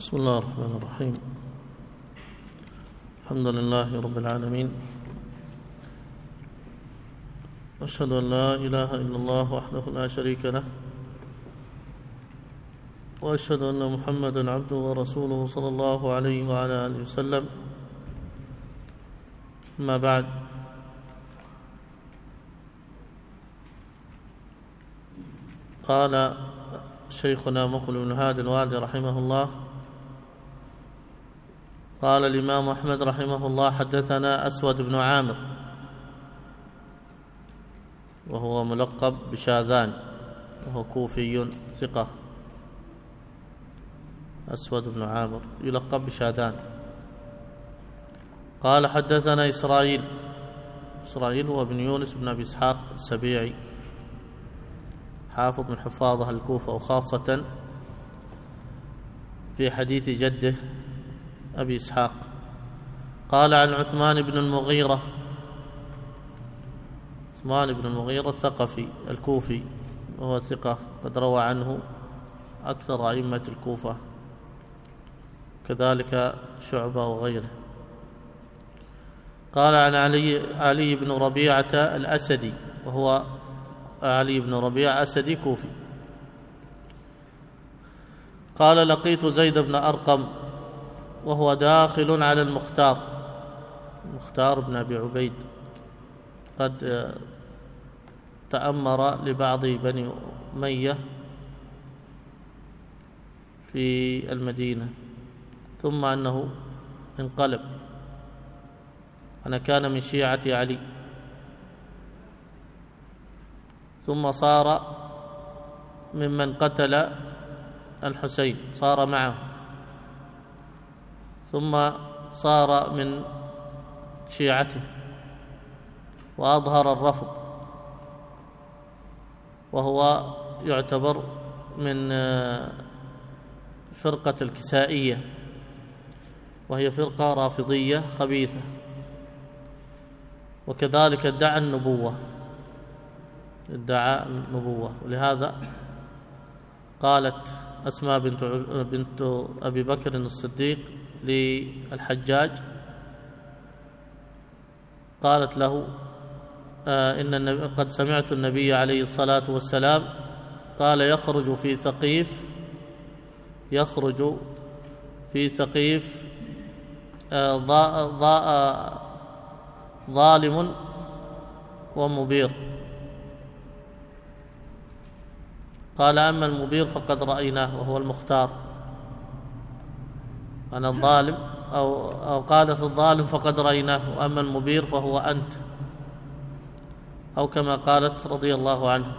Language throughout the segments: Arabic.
بسم الله الرحمن الرحيم. الحمد لله رب العالمين، أشهد أن لا إله إلا الله وحده لا شريك له، وأشهد أن محمدا عبده ورسوله صلى الله عليه وعلى آله وسلم. أما بعد، قال شيخنا مقبل بن هادي الوادي رحمه الله: قال الإمام أحمد رحمه الله: حدثنا أسود بن عامر، وهو ملقب بشاذان، وهو كوفي ثقة. أسود بن عامر يلقب بشاذان. قال حدثنا إسرائيل هو بن يونس بن أبي إسحاق السبيعي، حافظ من حفاظ أهل الكوفة، وخاصة في حديث جده أبي إسحاق. قال عن عثمان بن المغيرة، عثمان بن المغيرة الثقفي الكوفي، وهو ثقة، قد روى عنه أكثر أئمة الكوفة، كذلك شعبة وغيره. قال عن علي بن ربيعة الأسدي، وهو علي بن ربيعة أسدي كوفي. قال لقيت زيد بن أرقم وهو داخل على المختار بن أبي عبيد، قد تأمر لبعض بني أمية في المدينة، ثم أنه انقلب، أنا كان من شيعة علي، ثم صار ممن قتل الحسين، صار معه، ثم صار من شيعته وأظهر الرفض، وهو يعتبر من فرقة الكسائية، وهي فرقة رافضية خبيثة، وكذلك ادعى النبوة، ولهذا قالت أسماء بنت أبي بكر الصديق للحجاج، قالت له: قد سمعت النبي عليه الصلاة والسلام قال يخرج في ثقيف ظالم ومبير. قال: أما المبير فقد رأيناه وهو المختار. أنا الظالم، أو قالت الظالم فقد رأيناه، وأما المبير فهو أنت، أو كما قالت رضي الله عنه.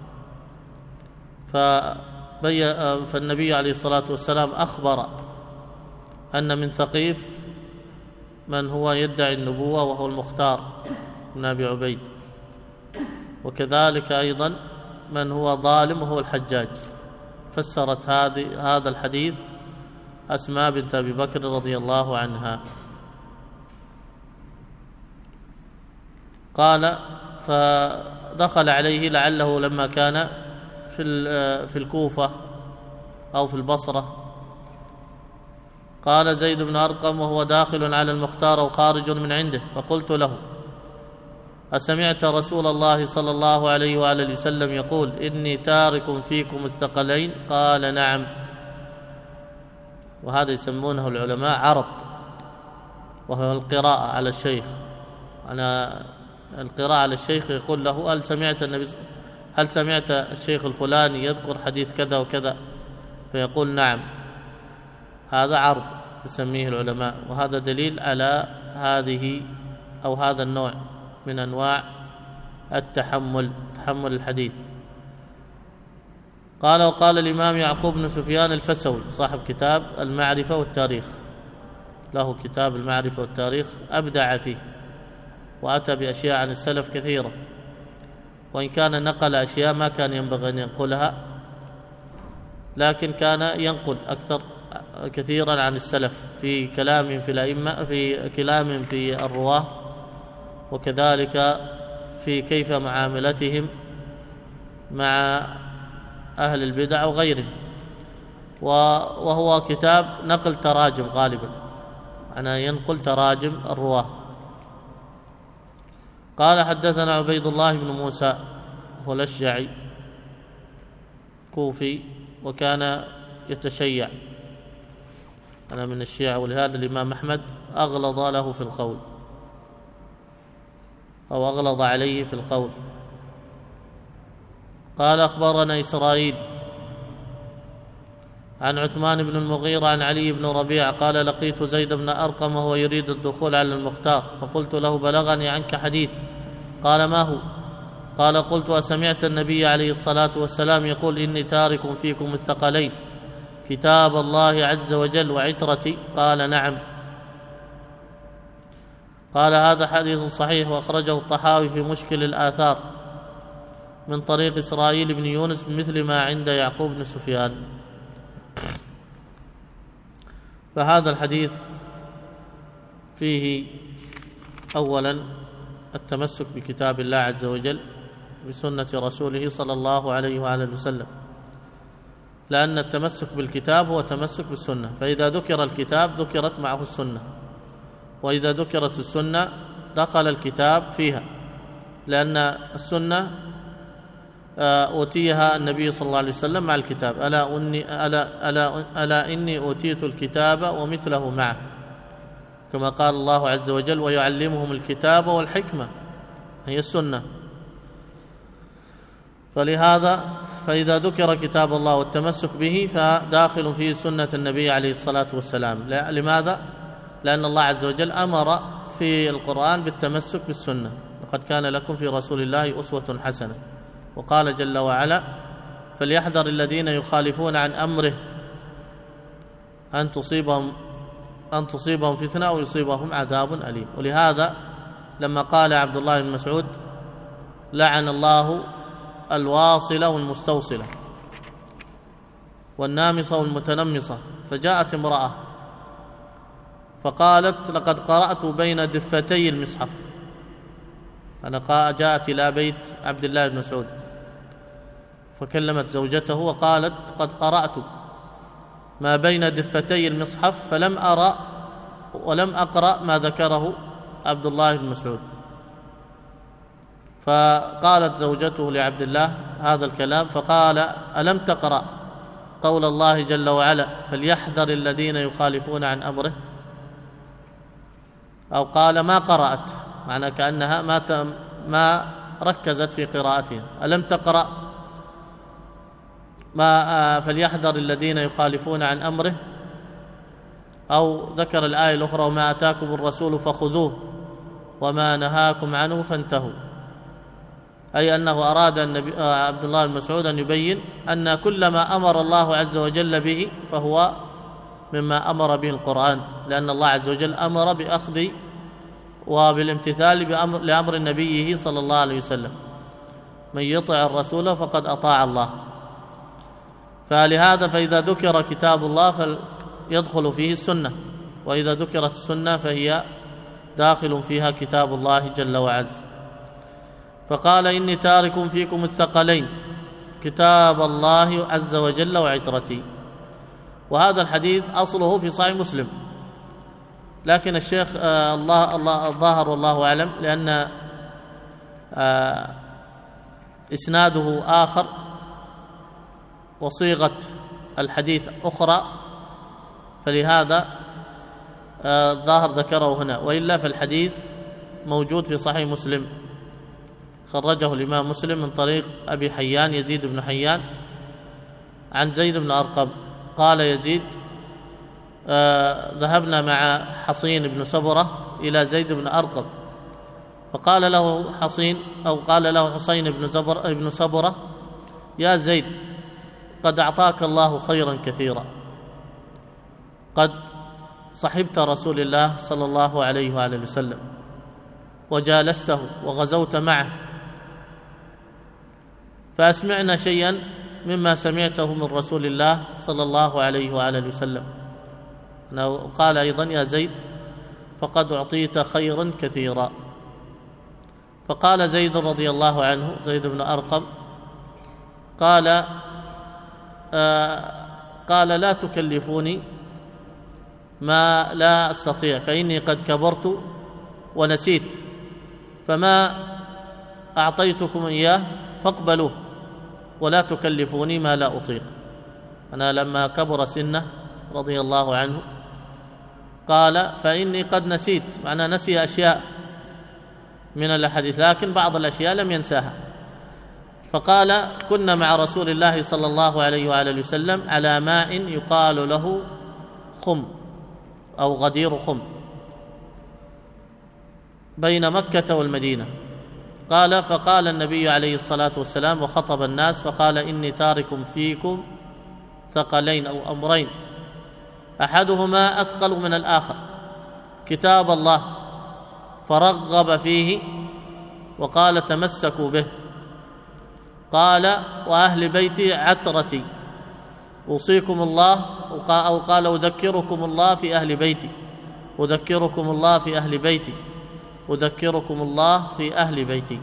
فالنبي عليه الصلاة والسلام أخبر أن من ثقيف من هو يدعي النبوة وهو المختار بن أبي عبيد، وكذلك أيضا من هو ظالم وهو الحجاج. فسرت هذا الحديث أسماء بنت أبي بكر رضي الله عنها. قال: فدخل عليه لعله لما كان في الكوفة أو في البصرة. قال زيد بن أرقم وهو داخل على المختار وخارج من عنده، فقلت له: أسمعت رسول الله صلى الله عليه وآله وسلم يقول إني تارك فيكم الثقلين؟ قال: نعم. وهذا يسمونه العلماء عرض، وهو القراءة على الشيخ. القراءة على الشيخ يقول له: هل سمعت الشيخ الفلاني يذكر حديث كذا وكذا؟ فيقول: نعم. هذا عرض يسميه العلماء، وهذا دليل على هذا النوع من أنواع تحمل الحديث. قال: وقال الإمام يعقوب بن سفيان الفسوي صاحب كتاب المعرفة والتاريخ، له كتاب المعرفة والتاريخ، أبدع فيه وأتى بأشياء عن السلف كثيرة، وإن كان نقل أشياء ما كان ينبغي أن ينقلها، لكن كان ينقل كثيرا عن السلف في كلام في الأئمة، في كلام في الرواة، وكذلك في كيف معاملتهم مع أهل البدع وغيرهم. وهو كتاب نقل تراجم غالبا، أنا ينقل تراجم الرواة. قال حدثنا عبيد الله بن موسى هو الأشجعي كوفي، وكان يتشيع، أنا من الشيعة، ولهذا الإمام أحمد أغلظ له في القول أو أغلظ عليه في القول. قال أخبرنا إسرائيل عن عثمان بن المغيرة عن علي بن ربيع قال لقيت زيد بن أرقم وهو يريد الدخول على المختار، فقلت له بلغني عنك حديث. قال ما هو؟ قال قلت أسمعت النبي عليه الصلاة والسلام يقول إني تارك فيكم الثقلين كتاب الله عز وجل وعترتي؟ قال نعم. قال هذا حديث صحيح، وأخرجه الطحاوي في مشكل الآثار من طريق إسرائيل بن يونس مثل ما عند يعقوب بن سفيان. فهذا الحديث فيه أولا التمسك بكتاب الله عز وجل بسنة رسوله صلى الله عليه وآله وسلم، لأن التمسك بالكتاب هو تمسك بالسنة، فإذا ذكر الكتاب ذكرت معه السنة، وإذا ذكرت السنة دخل الكتاب فيها، لأن السنة أوتيها النبي صلى الله عليه وسلم مع الكتاب. ألا إني أوتيت الكتاب ومثله معه، كما قال الله عز وجل ويعلمهم الكتاب والحكمة، هي السنة. فلهذا فإذا ذكر كتاب الله والتمسك به فداخل فيه سنة النبي عليه الصلاة والسلام. لماذا؟ لأن الله عز وجل أمر في القرآن بالتمسك بالسنة، لقد كان لكم في رسول الله أسوة حسنة. وقال جل وعلا فليحذر الذين يخالفون عن أمره أن تصيبهم فتنة أو يصيبهم عذاب أليم. ولهذا لما قال عبد الله بن مسعود لعن الله الواصلة والمستوصلة والنامصة والمتنمصة، فجاءت امرأة فقالت لقد قرأت بين دفتي المصحف، أنا جاءت إلى بيت عبد الله بن مسعود فكلمت زوجته وقالت قد قرأت ما بين دفتي المصحف فلم أرى ولم أقرأ ما ذكره عبد الله بن مسعود. فقالت زوجته لعبد الله هذا الكلام، فقال ألم تقرأ قول الله جل وعلا فليحذر الذين يخالفون عن أمره؟ أو قال ما قرأت، معنى كأنها ما ركزت في قراءتها. ألم تقرأ ما فليحذر الذين يخالفون عن أمره؟ أو ذكر الآية الأخرى وما آتاكم الرسول فخذوه وما نهاكم عنه فانتهوا، أي أنه أراد عبد الله بن مسعود أن يبين أن كل ما أمر الله عز وجل به فهو مما أمر به القرآن، لأن الله عز وجل أمر بأخذ وبالامتثال لأمر نبيه صلى الله عليه وسلم، من يطع الرسول فقد أطاع الله. فلهذا فإذا ذكر كتاب الله فيدخل فيه السنة، وإذا ذكرت السنة فهي داخل فيها كتاب الله جل وعز. فقال إني تارك فيكم الثقلين كتاب الله عز وجل وعترتي. وهذا الحديث أصله في صحيح مسلم، لكن الشيخ الله الظاهر والله أعلم لأن إسناده آخر وصيغة الحديث أخرى، فلهذا الظاهر ذكره هنا، وإلا فالحديث موجود في صحيح مسلم، خرجه الإمام مسلم من طريق أبي حيان يزيد بن حيان عن زيد بن أرقم قال يزيد ذهبنا مع حصين بن سبرة إلى زيد بن أرقم، فقال له حصين أو قال له حصين بن سبرة يا زيد قد أعطاك الله خيرا كثيرا، قد صحبت رسول الله صلى الله عليه وآله وسلم وجالسته وغزوت معه، فأسمعنا شيئا مما سمعته من رسول الله صلى الله عليه وآله وسلم. قال أيضا يا زيد فقد أعطيت خيرا كثيرا. فقال زيد رضي الله عنه زيد بن أرقم قال قال لا تكلفوني ما لا أستطيع، فإني قد كبرت ونسيت، فما أعطيتكم إياه فاقبلوه ولا تكلفوني ما لا أطيق. أنا لما كبر سنه رضي الله عنه قال فإني قد نسيت، معناه نسي أشياء من الأحاديث لكن بعض الأشياء لم ينساها. فقال كنا مع رسول الله صلى الله عليه وآله وسلم على ماء يقال له خم أو غدير خم بين مكة والمدينة. قال فقال النبي عليه الصلاة والسلام وخطب الناس فقال إني تارك فيكم ثقلين أو أمرين أحدهما أثقل من الآخر، كتاب الله، فرغب فيه وقال تمسكوا به. قال وأهل بيتي عترتي، أوصيكم الله، أو قال أذكركم الله في أهل بيتي، أذكركم الله في أهل بيتي، أذكركم الله في أهل بيتي.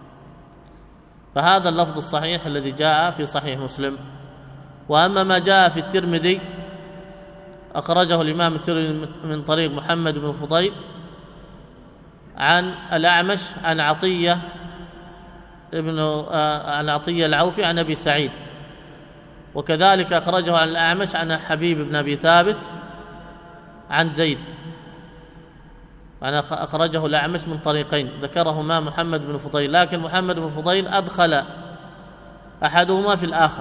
فهذا اللفظ الصحيح الذي جاء في صحيح مسلم. وأما ما جاء في الترمذي أخرجه الإمام الترمذي من طريق محمد بن فضيل عن الأعمش عن عطية العوفي عن أبي سعيد، وكذلك أخرجه عن الأعمش عن حبيب بن أبي ثابت عن زيد، أخرجه الأعمش من طريقين ذكرهما محمد بن فضيل، لكن محمد بن فضيل أدخل أحدهما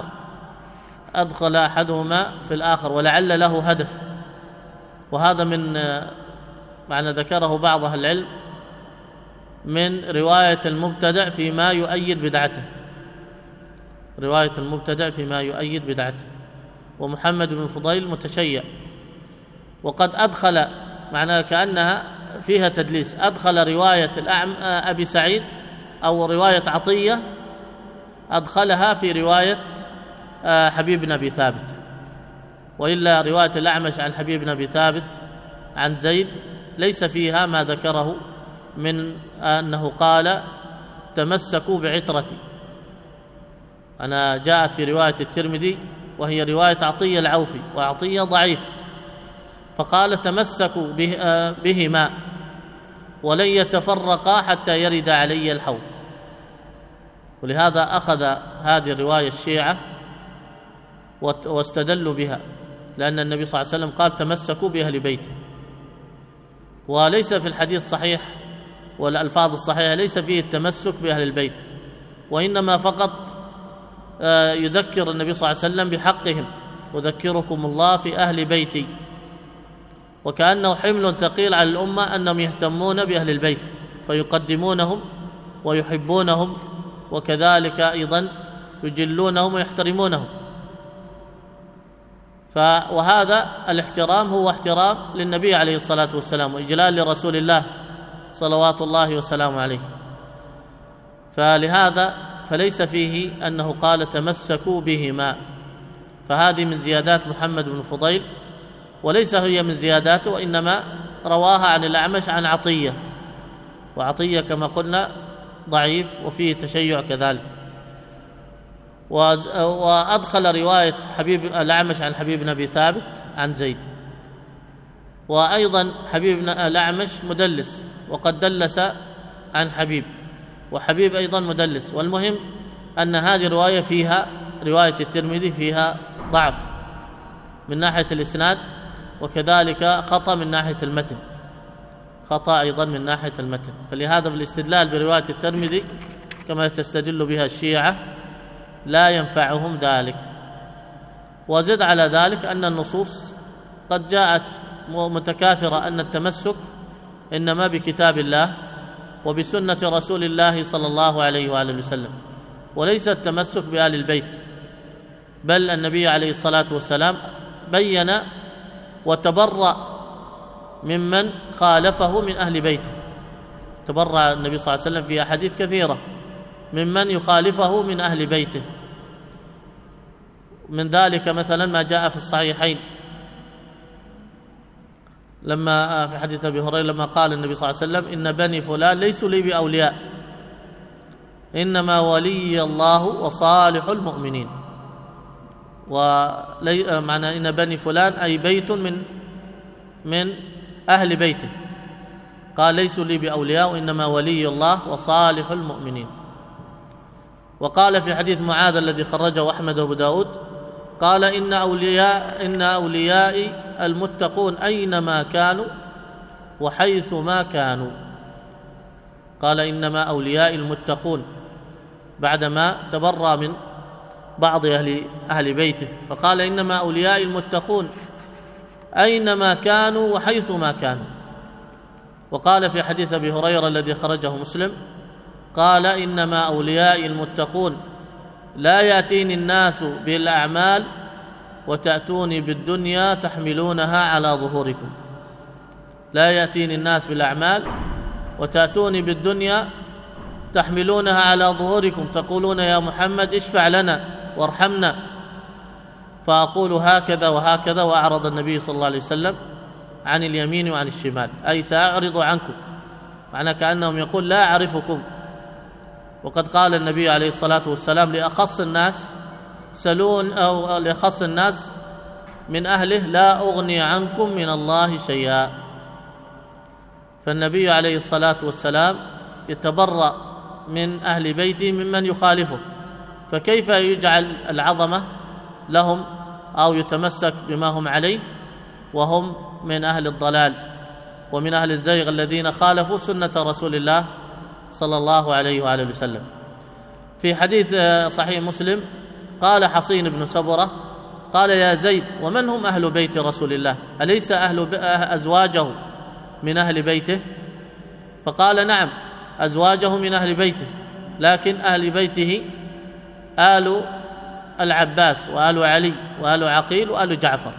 في الآخر ولعل له هدف، وهذا من معنى ذكره بعض أهل العلم من رواية المبتدع فيما يؤيد بدعته، رواية المبتدع فيما يؤيد بدعته. ومحمد بن فضيل متشيع، وقد أدخل معناها كأنها فيها تدليس، أدخل رواية أبي سعيد أو رواية عطية أدخلها في رواية حبيب بن أبي ثابت، وإلا رواية الأعمش عن حبيب بن أبي ثابت عن زيد ليس فيها ما ذكره من أنه قال تمسكوا بعترتي. أنا جاءت في رواية الترمذي وهي رواية عطية العوفي، وعطية ضعيف، فقال تمسكوا بهما ولن يتفرقا حتى يرد علي الحوض. ولهذا أخذ هذه الرواية الشيعة واستدلوا بها، لأن النبي صلى الله عليه وسلم قال تمسكوا بأهل بيته، وليس في الحديث الصحيح والألفاظ الصحيحة ليس فيه التمسك بأهل البيت، وإنما فقط يذكر النبي صلى الله عليه وسلم بحقهم، أذكركم الله في أهل بيتي، وكأنه حمل ثقيل على الأمة أنهم يهتمون بأهل البيت فيقدمونهم ويحبونهم، وكذلك أيضا يجلونهم ويحترمونهم. وهذا الاحترام هو احترام للنبي عليه الصلاة والسلام وإجلال لرسول الله صلوات الله وسلامه عليه. فلهذا فليس فيه أنه قال تمسكوا بهما، فهذه من زيادات محمد بن فضيل، وليس هي من زياداته، وإنما رواها عن الأعمش عن عطية، وعطية كما قلنا ضعيف وفيه تشيع كذلك. وأدخل رواية حبيب الأعمش عن حبيب بن أبي ثابت عن زيد، وأيضا حبيب بن الأعمش مدلس وقد دلس عن حبيب، وحبيب أيضا مدلس. والمهم أن هذه الرواية فيها رواية الترمذي فيها ضعف من ناحية الإسناد، وكذلك خطأ من ناحية المتن، خطأ أيضا من ناحية المتن. فلهذا بالاستدلال برواية الترمذي كما تستدل بها الشيعة لا ينفعهم ذلك. وزد على ذلك أن النصوص قد جاءت متكاثرة أن التمسك إنما بكتاب الله وبسنة رسول الله صلى الله عليه وآله وسلم، وليس التمسك بآل البيت، بل النبي عليه الصلاة والسلام بين وتبرأ ممن خالفه من أهل بيته، تبرأ النبي صلى الله عليه وسلم في أحاديث كثيرة ممن يخالفه من أهل بيته. من ذلك مثلا ما جاء في الصحيحين لما في حديث أبي هريرة لما قال النبي صلى الله عليه وسلم إن بني فلان ليسوا لي بأولياء إنما ولي الله وصالح المؤمنين. معنى إن بني فلان أي بيت من أهل بيته. قال ليسوا لي بأولياء وإنما ولي الله وصالح المؤمنين. وقال في حديث معاذ الذي خرجه أحمد وأبو داود قال إن أوليائي المتقون أينما كانوا وحيث ما كانوا. قال إنما أوليائي المتقون بعدما تبرأ من بعض أهل بيته، فقال إنما أوليائي المتقون أينما كانوا وحيث ما كانوا. وقال في حديث أبي هريرة الذي خرجه مسلم قال إنما أوليائي المتقون لا يأتيني الناس بالأعمال وتأتوني بالدنيا تحملونها على ظهوركم. لا يأتيني الناس بالأعمال وتأتوني بالدنيا تحملونها على ظهوركم، تقولون يا محمد اشفع لنا وارحمنا، فأقول هكذا وهكذا، وأعرض النبي صلى الله عليه وسلم عن اليمين وعن الشمال، أي سأعرض عنكم، معنى كأنهم يقول لا أعرفكم. وقد قال النبي عليه الصلاة والسلام لأخص الناس سلون أو لأخص الناس من أهله لا أغني عنكم من الله شيئا. فالنبي عليه الصلاة والسلام يتبرأ من أهل بيته ممن يخالفه، فكيف يجعل العظمة لهم أو يتمسك بما هم عليه وهم من أهل الضلال ومن أهل الزيغ الذين خالفوا سنة رسول الله صلى الله عليه وآله وسلم. في حديث صحيح مسلم قال حصين بن سبرة قال يا زيد ومن هم أهل بيت رسول الله؟ أليس أزواجه من أهل بيته؟ فقال نعم أزواجه من أهل بيته، لكن أهل بيته آل العباس وآل علي وآل عقيل وآل جعفر.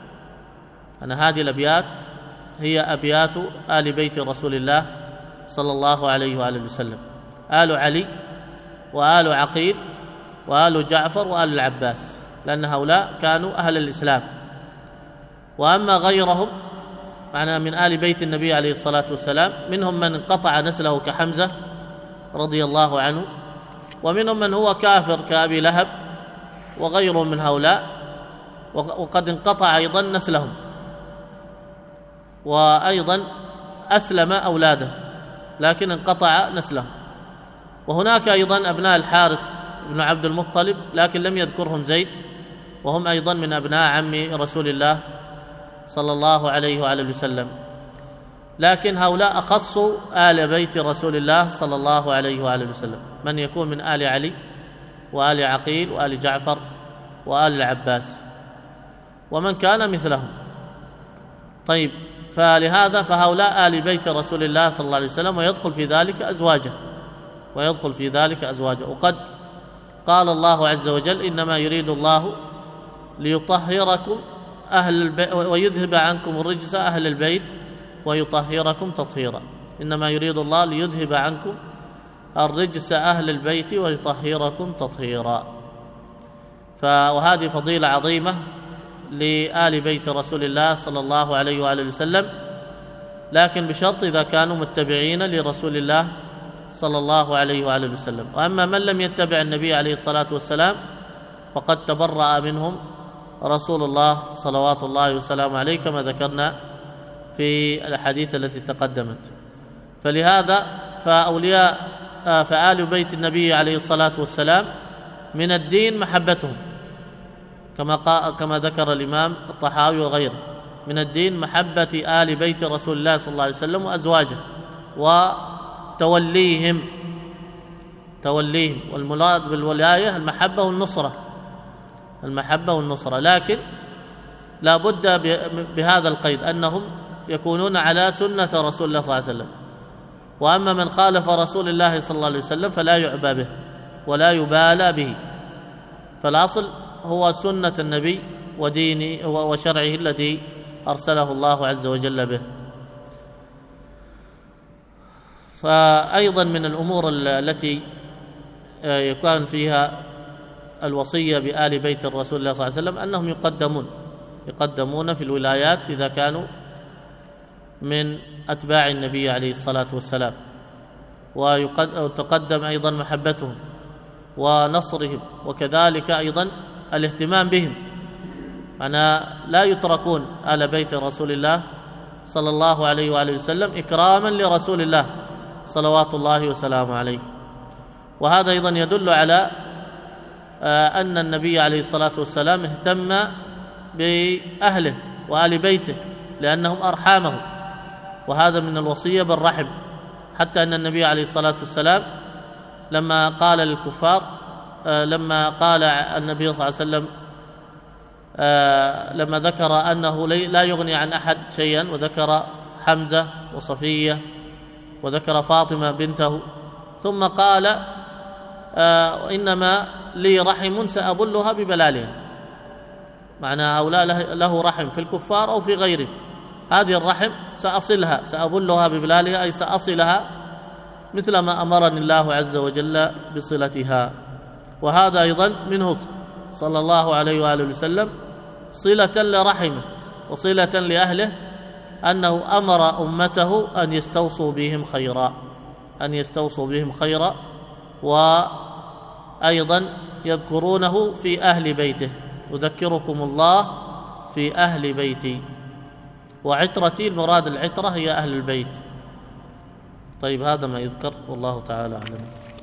أنا هذه الأبيات هي أبيات آل بيت رسول الله صلى الله عليه وآله وسلم: آل علي وآل عقيل وآل جعفر وآل العباس، لأن هؤلاء كانوا أهل الإسلام. وأما غيرهم معنا من آل بيت النبي عليه الصلاة والسلام منهم من انقطع نسله كحمزة رضي الله عنه، ومنهم من هو كافر كأبي لهب وغيرهم من هؤلاء، وقد انقطع أيضا نسلهم، وأيضا أسلم أولاده لكن انقطع نسلهم. وهناك أيضا أبناء الحارث بن عبد المطلب لكن لم يذكرهم زيد، وهم أيضا من أبناء عم رسول الله صلى الله عليه وآله وسلم، لكن هؤلاء أخصوا آل بيت رسول الله صلى الله عليه وآله وسلم، من يكون من آل علي وآل عقيل وآل جعفر وآل العباس ومن كان مثلهم. طيب، فلهذا فهؤلاء آل بيت رسول الله صلى الله عليه وسلم، ويدخل في ذلك أزواجه. وقد قال الله عز وجل: إنما يريد الله ليطهركم أهل البيت ويذهب عنكم الرجس أهل البيت ويطهركم تطهيرا. إنما يريد الله ليذهب عنكم الرجس أهل البيت ويطهركم تطهيرا. وهذه فضيلة عظيمة لآل بيت رسول الله صلى الله عليه وآله وسلم، لكن بشرط إذا كانوا متبعين لرسول الله صلى الله عليه وآله وسلم. وأما من لم يتبع النبي عليه الصلاة والسلام فقد تبرأ منهم رسول الله صلوات الله وسلامه عليه، كما ذكرنا في الحديث التي تقدمت. فلهذا فآل بيت النبي عليه الصلاة والسلام من الدين محبتهم، كما ذكر الإمام الطحاوي وغيره، من الدين محبة آل بيت رسول الله صلى الله عليه وسلم وأزواجه وتوليهم، والمراد بالولاية المحبة والنصرة، لكن لا بد بهذا القيد أنهم يكونون على سنة رسول الله صلى الله عليه وسلم. وأما من خالف رسول الله صلى الله عليه وسلم فلا يعبى به ولا يبالى به، فالأصل هو سنة النبي ودينه وشرعه الذي أرسله الله عز وجل به. فأيضا من الأمور التي يكون فيها الوصية بآل بيت الرسول الله صلى الله عليه وسلم أنهم يقدمون في الولايات إذا كانوا من أتباع النبي عليه الصلاة والسلام، وتقدم أيضا محبتهم ونصرهم، وكذلك أيضا الاهتمام بهم، أنا لا يتركون آل بيت رسول الله صلى الله عليه وآله وسلم إكراما لرسول الله صلوات الله وسلامه عليه. وهذا أيضا يدل على أن النبي عليه الصلاة والسلام اهتم بأهله وآل بيته لأنهم أرحامه، وهذا من الوصية بالرحم، حتى أن النبي عليه الصلاة والسلام لما قال للكفار، لما قال النبي صلى الله عليه وسلم لما ذكر أنه لا يغني عن أحد شيئا، وذكر حمزة وصفية وذكر فاطمة بنته، ثم قال إنما لي رحم سأبلها ببلالها، معنى هؤلاء له رحم في الكفار أو في غيره، هذه الرحم سأصلها، سأبلها ببلالها، أي سأصلها مثل ما أمرني الله عز وجل بصلتها. وهذا أيضا منه صلى الله عليه وآله وسلم صلة لرحمه وصلة لأهله، أنه أمر أمته أن يستوصوا بهم خيرا، أن يستوصوا بهم خيرا، وأيضا يذكرونه في أهل بيته، يذكركم الله في أهل بيتي، وعترتي المراد العترة هي أهل البيت. طيب هذا ما يذكر، والله تعالى أعلم.